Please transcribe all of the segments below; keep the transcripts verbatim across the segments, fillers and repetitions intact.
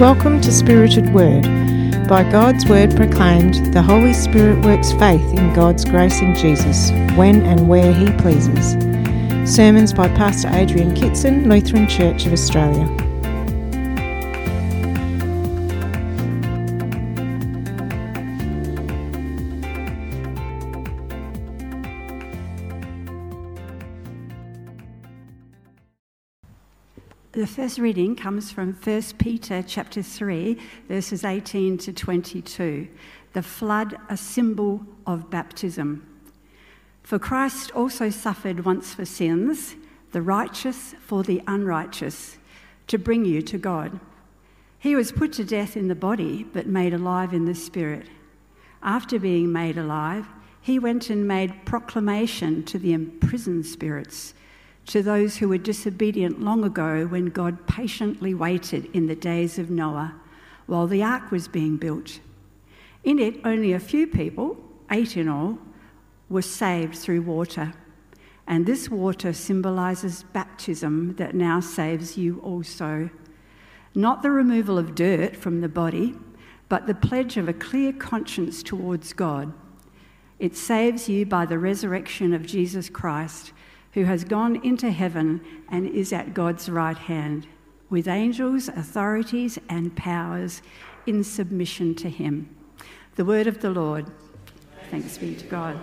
Welcome to Spirited Word. By God's word proclaimed, the Holy Spirit works faith in God's grace in Jesus, when and where He pleases. Sermons by Pastor Adrian Kitson, Lutheran Church of Australia. The first reading comes from First Peter chapter three, verses eighteen to twenty-two. The flood, a symbol of baptism. For Christ also suffered once for sins, the righteous for the unrighteous, to bring you to God. He was put to death in the body, but made alive in the spirit. After being made alive, he went and made proclamation to the imprisoned spirits, to those who were disobedient long ago when God patiently waited in the days of Noah while the ark was being built. In it, only a few people, eight in all, were saved through water. And this water symbolises baptism that now saves you also. Not the removal of dirt from the body, but the pledge of a clear conscience towards God. It saves you by the resurrection of Jesus Christ, who has gone into heaven and is at God's right hand, with angels, authorities, and powers in submission to him. The word of the Lord. Thanks be to God.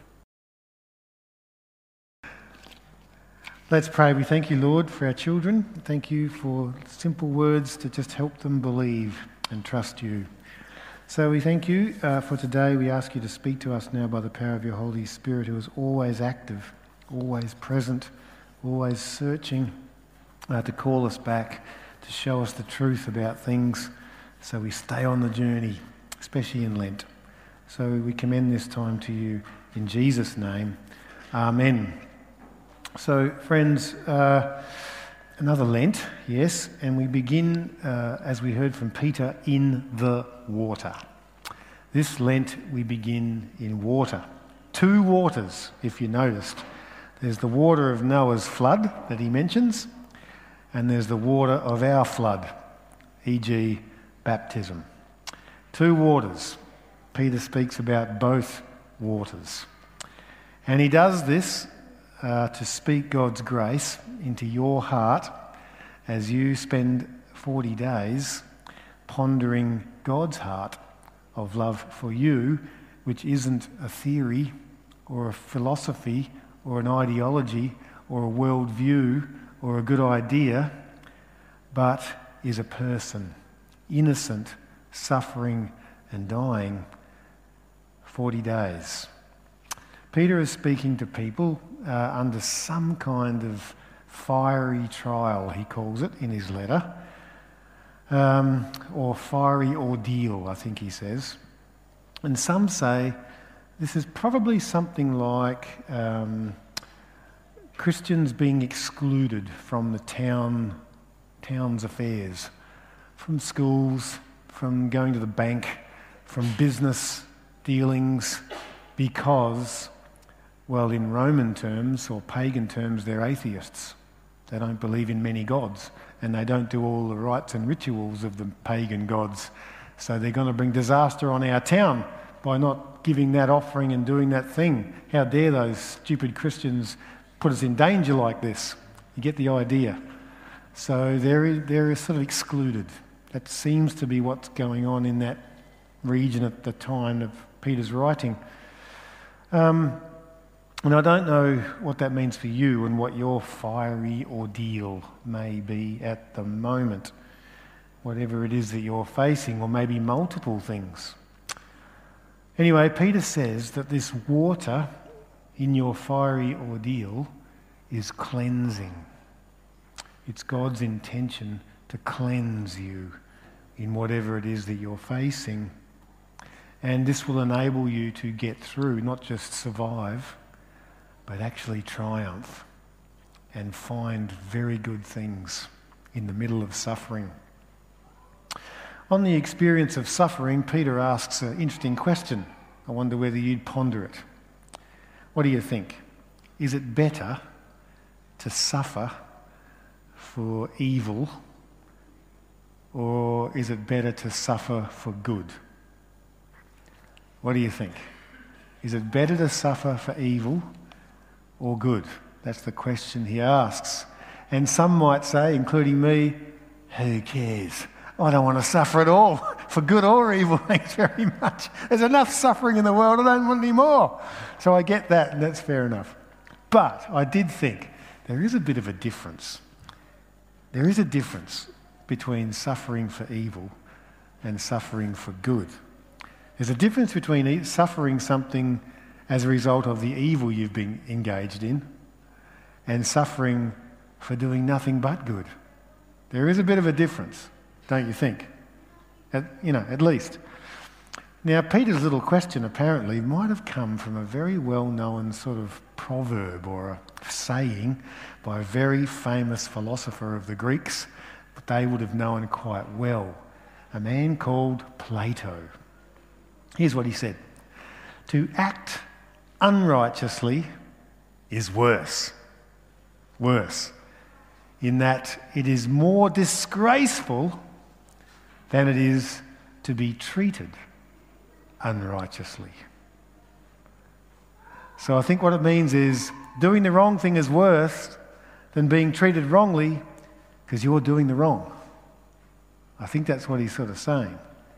Let's pray. We thank you, Lord, for our children. Thank you for simple words to just help them believe and trust you. So we thank you uh, for today. We ask you to speak to us now by the power of your Holy Spirit, who is always active, always present, always searching uh, to call us back, to show us the truth about things so we stay on the journey, especially in Lent. So we commend this time to you in Jesus' name. Amen. So friends, uh, another Lent, yes, and we begin, uh, as we heard from Peter, in the water. This Lent we begin in water. Two waters, if you noticed. There's the water of Noah's flood that he mentions, and there's the water of our flood, for example baptism. Two waters. Peter speaks about both waters. And he does this uh, to speak God's grace into your heart as you spend forty days pondering God's heart of love for you, which isn't a theory or a philosophy or an ideology, or a worldview, or a good idea, but is a person, innocent, suffering and dying, forty days. Peter is speaking to people uh, under some kind of fiery trial, he calls it in his letter, um, or fiery ordeal, I think he says. And some say this is probably something like um, Christians being excluded from the town, town's affairs, from schools, from going to the bank, from business dealings, because, well, in Roman terms or pagan terms, they're atheists. They don't believe in many gods, and they don't do all the rites and rituals of the pagan gods. So they're going to bring disaster on our town by not giving that offering and doing that thing. How dare those stupid Christians put us in danger like this? You get the idea. So they're, they're sort of excluded. That seems to be what's going on in that region at the time of Peter's writing. Um, and I don't know what that means for you and what your fiery ordeal may be at the moment. Whatever it is that you're facing, or maybe multiple things. Anyway, Peter says that this water in your fiery ordeal is cleansing. It's God's intention to cleanse you in whatever it is that you're facing. And this will enable you to get through, not just survive, but actually triumph and find very good things in the middle of suffering. On the experience of suffering, Peter asks an interesting question. I wonder whether you'd ponder it. What do you think? Is it better to suffer for evil or is it better to suffer for good? What do you think? Is it better to suffer for evil or good? That's the question he asks. And some might say, including me, who cares? I don't want to suffer at all, for good or evil, thanks very much. There's enough suffering in the world, I don't want any more. So I get that, and that's fair enough. But I did think there is a bit of a difference. There is a difference between suffering for evil and suffering for good. There's a difference between suffering something as a result of the evil you've been engaged in and suffering for doing nothing but good. There is a bit of a difference, don't you think? At, you know, at least. Now, Peter's little question apparently might have come from a very well-known sort of proverb or a saying by a very famous philosopher of the Greeks, but they would have known quite well, a man called Plato. Here's what he said: to act unrighteously is worse. Worse. In that it is more disgraceful than it is to be treated unrighteously. So I think what it means is doing the wrong thing is worse than being treated wrongly because you're doing the wrong. I think that's what he's sort of saying.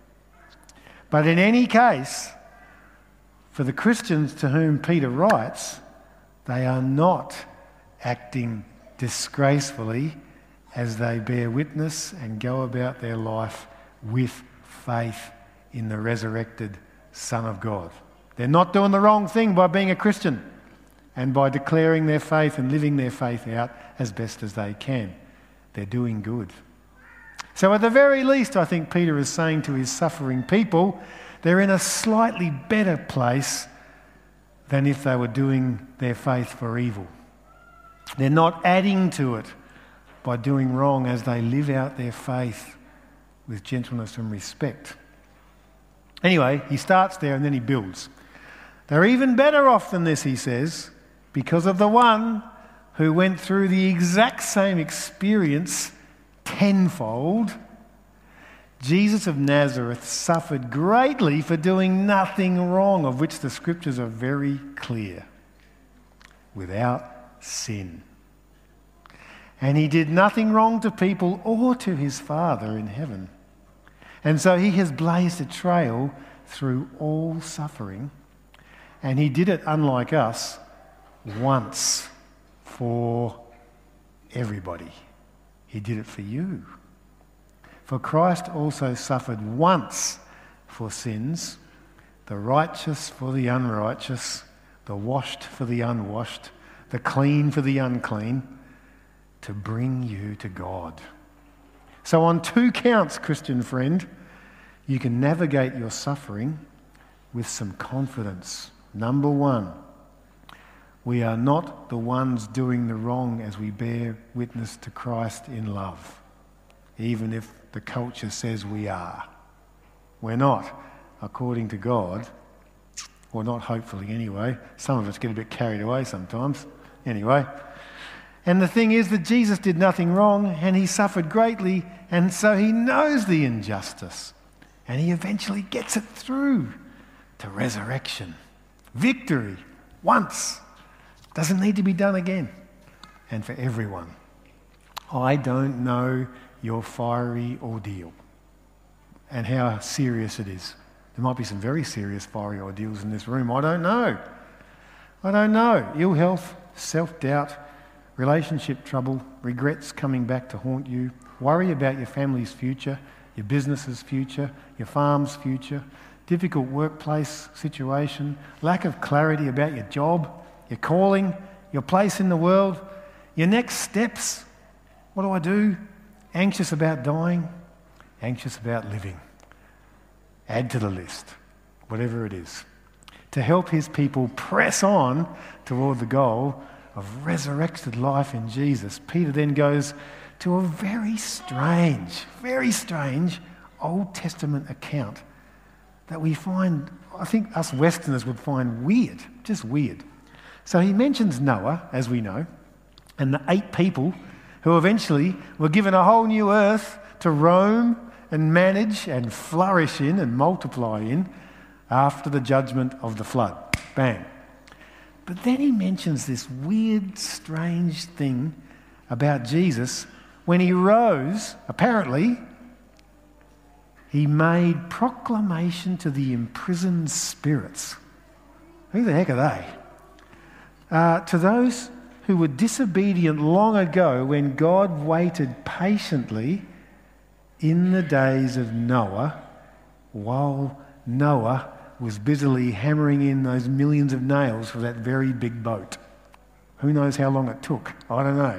But in any case, for the Christians to whom Peter writes, they are not acting disgracefully as they bear witness and go about their life with faith in the resurrected Son of God. They're not doing the wrong thing by being a Christian and by declaring their faith and living their faith out as best as they can. They're doing good. So at the very least, I think Peter is saying to his suffering people, they're in a slightly better place than if they were doing their faith for evil. They're not adding to it by doing wrong as they live out their faith with gentleness and respect. Anyway, he starts there and then he builds. They're even better off than this, he says, because of the one who went through the exact same experience tenfold. Jesus of Nazareth suffered greatly for doing nothing wrong, of which the scriptures are very clear, without sin. And he did nothing wrong to people or to his Father in heaven. And so he has blazed a trail through all suffering, and he did it, unlike us, once for everybody. He did it for you. For Christ also suffered once for sins, the righteous for the unrighteous, the washed for the unwashed, the clean for the unclean, to bring you to God. So on two counts, Christian friend, you can navigate your suffering with some confidence. Number one, we are not the ones doing the wrong as we bear witness to Christ in love, even if the culture says we are. We're not, according to God, or not hopefully anyway. Some of us get a bit carried away sometimes. Anyway. And the thing is that Jesus did nothing wrong and he suffered greatly, and so he knows the injustice and he eventually gets it through to resurrection. Victory, once. Doesn't need to be done again. And for everyone. I don't know your fiery ordeal and how serious it is. There might be some very serious fiery ordeals in this room. I don't know. I don't know. Ill health, self-doubt, relationship trouble, regrets coming back to haunt you, worry about your family's future, your business's future, your farm's future, difficult workplace situation, lack of clarity about your job, your calling, your place in the world, your next steps. What do I do? Anxious about dying, anxious about living. Add to the list, whatever it is, to help his people press on toward the goal of resurrected life in Jesus. Peter then goes to a very strange, very strange Old Testament account that we find, I think us Westerners would find weird, just weird. So he mentions Noah, as we know, and the eight people who eventually were given a whole new earth to roam and manage and flourish in and multiply in after the judgment of the flood. Bang. But then he mentions this weird, strange thing about Jesus. When he rose, apparently, he made proclamation to the imprisoned spirits. Who the heck are they? Uh, to those who were disobedient long ago when God waited patiently in the days of Noah while Noah was busily hammering in those millions of nails for that very big boat. Who knows how long it took? I don't know.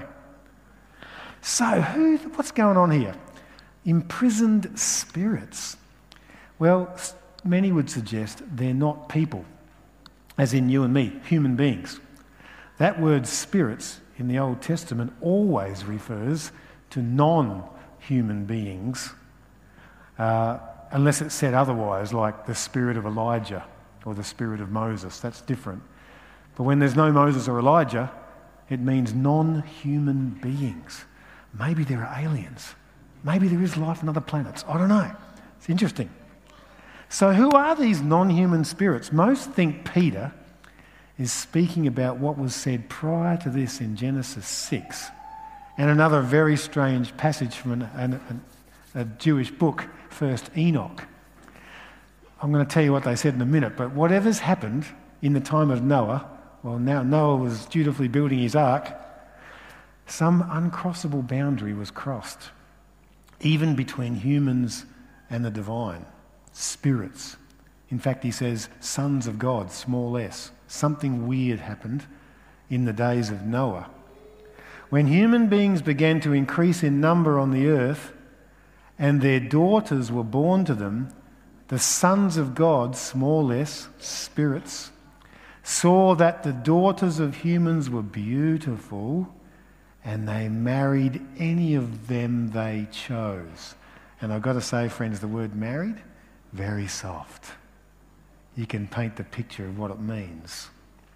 So who? What's going on here? Imprisoned spirits. Well, many would suggest they're not people, as in you and me, human beings. That word spirits in the Old Testament always refers to non-human beings, uh, unless it's said otherwise, like the spirit of Elijah or the spirit of Moses. That's different. But when there's no Moses or Elijah, it means non-human beings. Maybe there are aliens. Maybe there is life on other planets. I don't know. It's interesting. So who are these non-human spirits? Most think Peter is speaking about what was said prior to this in Genesis six, and another very strange passage from an, an, an, a Jewish book, First Enoch. I'm going to tell you what they said in a minute, but whatever's happened in the time of Noah, well, now Noah was dutifully building his ark, some uncrossable boundary was crossed, even between humans and the divine, spirits. In fact, he says, sons of God, small s. Something weird happened in the days of Noah. When human beings began to increase in number on the earth and their daughters were born to them, the sons of God, small s, spirits, saw that the daughters of humans were beautiful and they married any of them they chose. And I've got to say, friends, the word married, very soft. You can paint the picture of what it means.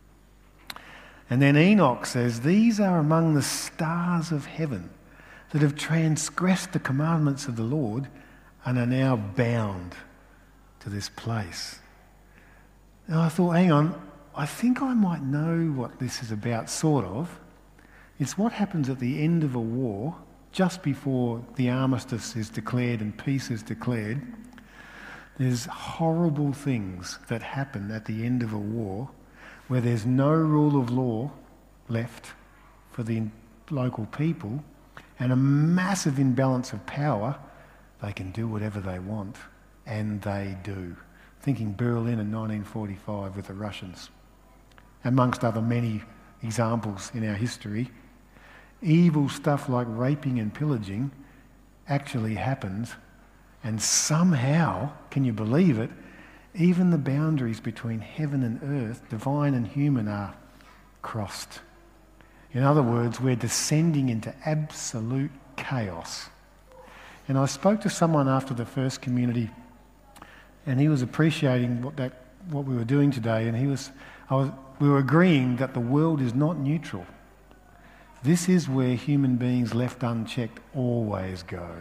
And then Enoch says, these are among the stars of heaven that have transgressed the commandments of the Lord and are now bound to this place. Now I thought, hang on, I think I might know what this is about, sort of. It's what happens at the end of a war, just before the armistice is declared and peace is declared. There's horrible things that happen at the end of a war where there's no rule of law left for the local people and a massive imbalance of power. They can do whatever they want, and they do. Thinking Berlin in nineteen forty-five with the Russians, amongst other many examples in our history. Evil stuff like raping and pillaging actually happens. And somehow, can you believe it, even the boundaries between heaven and earth, divine and human, are crossed. In other words, we're descending into absolute chaos. And I spoke to someone after the first community, and he was appreciating what that what we were doing today, and he was, I was, we were agreeing that the world is not neutral. This is where human beings left unchecked always go.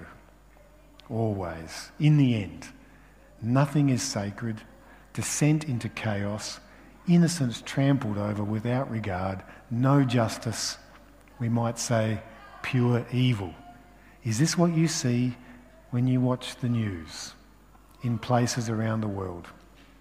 Always. In the end, nothing is sacred, descent into chaos, innocence trampled over without regard, no justice, we might say pure evil. Is this what you see when you watch the news in places around the world?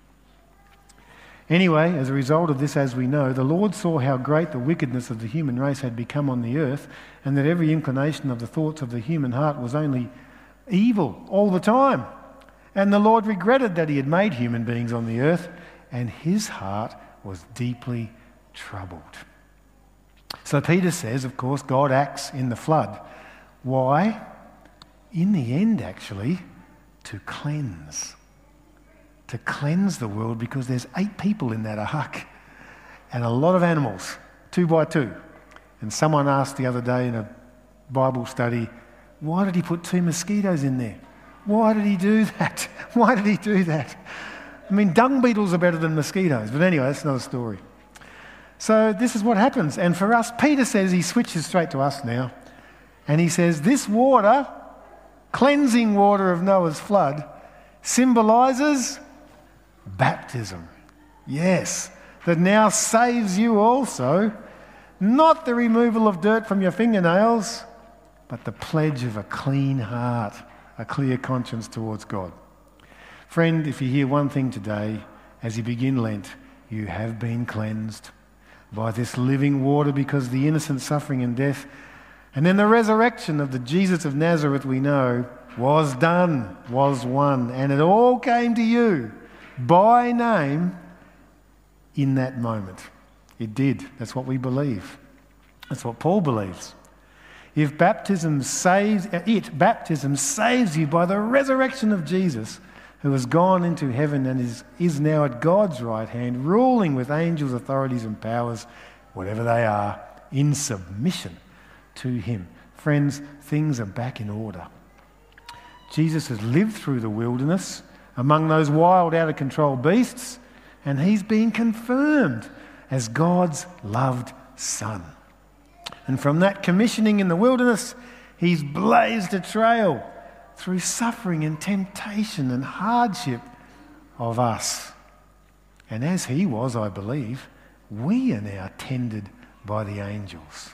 Anyway, as a result of this, as we know, the Lord saw how great the wickedness of the human race had become on the earth, and that every inclination of the thoughts of the human heart was only evil all the time. And the Lord regretted that he had made human beings on the earth, and his heart was deeply troubled. So Peter says, of course, God acts in the flood. Why? In the end, actually, to cleanse. To cleanse the world, because there's eight people in that ark and a lot of animals, two by two. And someone asked the other day in a Bible study, why did he put two mosquitoes in there? Why did he do that? Why did he do that? I mean, dung beetles are better than mosquitoes. But anyway, that's another story. So this is what happens. And for us, Peter says, he switches straight to us now. And he says, this water, cleansing water of Noah's flood, symbolises baptism. Yes, that now saves you also, not the removal of dirt from your fingernails, but the pledge of a clean heart, a clear conscience towards God. Friend, if you hear one thing today, as you begin Lent, you have been cleansed by this living water, because the innocent suffering and death and then the resurrection of the Jesus of Nazareth we know was done, was won, and it all came to you by name in that moment. It did. That's what we believe. That's what Paul believes. If baptism saves it, baptism saves you by the resurrection of Jesus, who has gone into heaven and is, is now at God's right hand, ruling with angels, authorities and powers, whatever they are, in submission to him. Friends, things are back in order. Jesus has lived through the wilderness among those wild, out-of-control beasts, and he's been confirmed as God's loved Son. And from that commissioning in the wilderness, he's blazed a trail through suffering and temptation and hardship of us. And as he was, I believe, we are now tended by the angels.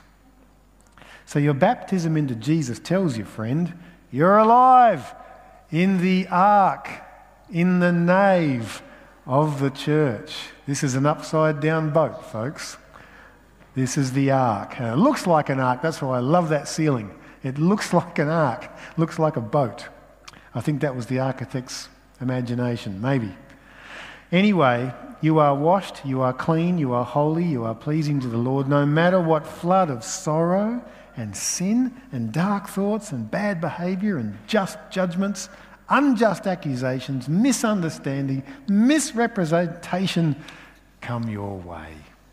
So your baptism into Jesus tells you, friend, you're alive in the ark, in the nave of the church. This is an upside down boat, folks. This is the ark. And it looks like an ark. That's why I love that ceiling. It looks like an ark. Looks like a boat. I think that was the architect's imagination, maybe. Anyway, you are washed, you are clean, you are holy, you are pleasing to the Lord, no matter what flood of sorrow and sin and dark thoughts and bad behaviour and just judgments, unjust accusations, misunderstanding, misrepresentation come your way.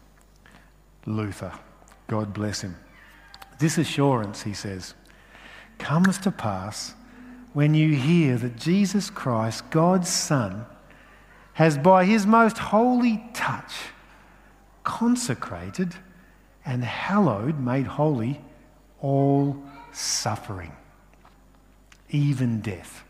Luther, God bless him. This assurance, he says, comes to pass when you hear that Jesus Christ, God's Son, has by his most holy touch consecrated and hallowed, made holy, all suffering, even death.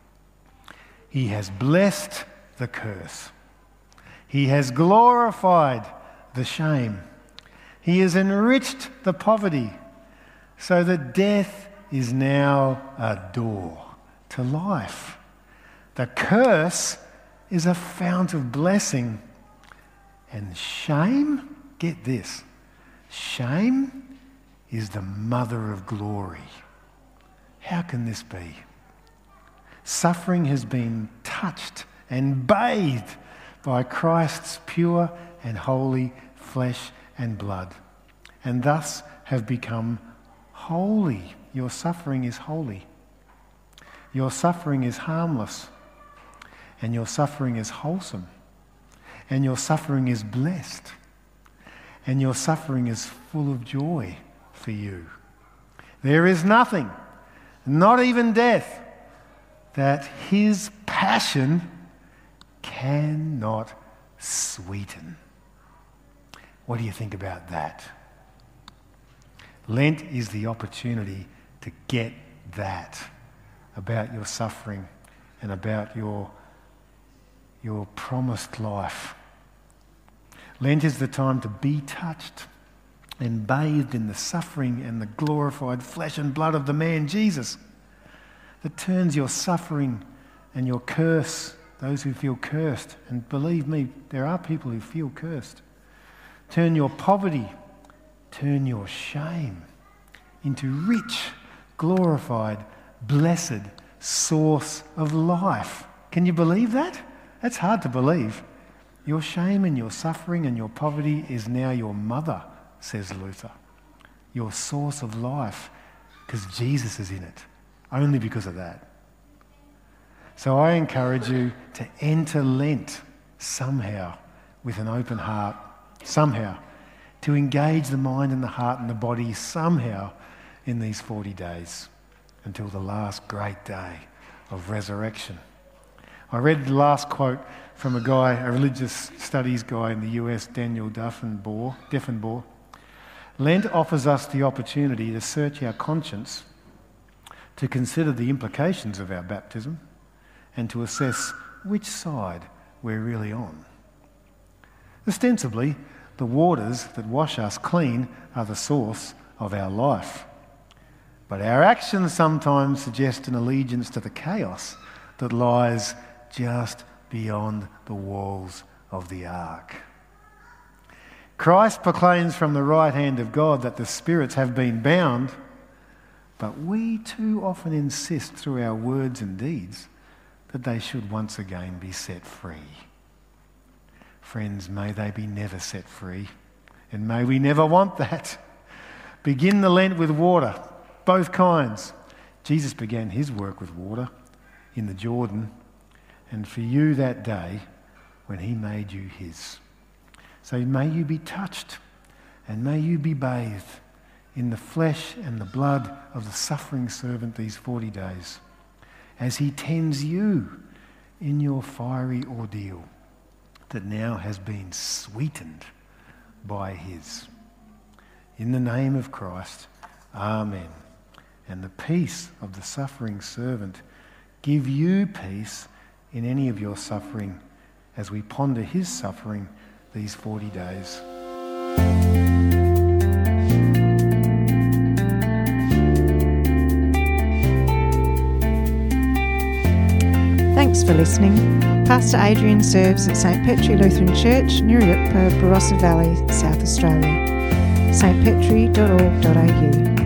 He has blessed the curse. He has glorified the shame. He has enriched the poverty, so that death is now a door to life. The curse is a fount of blessing. And shame, get this, shame is the mother of glory. How can this be? Suffering has been touched and bathed by Christ's pure and holy flesh and blood, and thus have become holy. Your suffering is holy. Your suffering is harmless. And your suffering is wholesome. And your suffering is blessed. And your suffering is full of joy for you. There is nothing, not even death, that his passion cannot sweeten. What do you think about that? Lent is the opportunity to get that about your suffering and about your, your promised life. Lent is the time to be touched and bathed in the suffering and the glorified flesh and blood of the man Jesus, that turns your suffering and your curse, those who feel cursed, and believe me, there are people who feel cursed, turn your poverty, turn your shame into rich, glorified, blessed source of life. Can you believe that? That's hard to believe. Your shame and your suffering and your poverty is now your mother, says Luther. Your source of life, because Jesus is in it. Only because of that. So I encourage you to enter Lent somehow with an open heart, somehow, to engage the mind and the heart and the body somehow in these forty days until the last great day of resurrection. I read the last quote from a guy, a religious studies guy in the U S, Daniel Duffenbaugh, Deffenbaugh, Lent offers us the opportunity to search our conscience, to consider the implications of our baptism, and to assess which side we're really on. Ostensibly, the waters that wash us clean are the source of our life. But our actions sometimes suggest an allegiance to the chaos that lies just beyond the walls of the ark. Christ proclaims from the right hand of God that the spirits have been bound, but we too often insist through our words and deeds that they should once again be set free. Friends, may they be never set free, and may we never want that. Begin the Lent with water, both kinds. Jesus began his work with water in the Jordan, and for you that day when he made you his. So may you be touched, and may you be bathed in the flesh and the blood of the suffering servant these forty days, as he tends you in your fiery ordeal that now has been sweetened by his. In the name of Christ, amen. And the peace of the suffering servant give you peace in any of your suffering as we ponder his suffering these forty days. Thanks for listening. Pastor Adrian serves at Saint Petri Lutheran Church, Nuriootpa, Barossa Valley, South Australia. s t petri dot org dot a u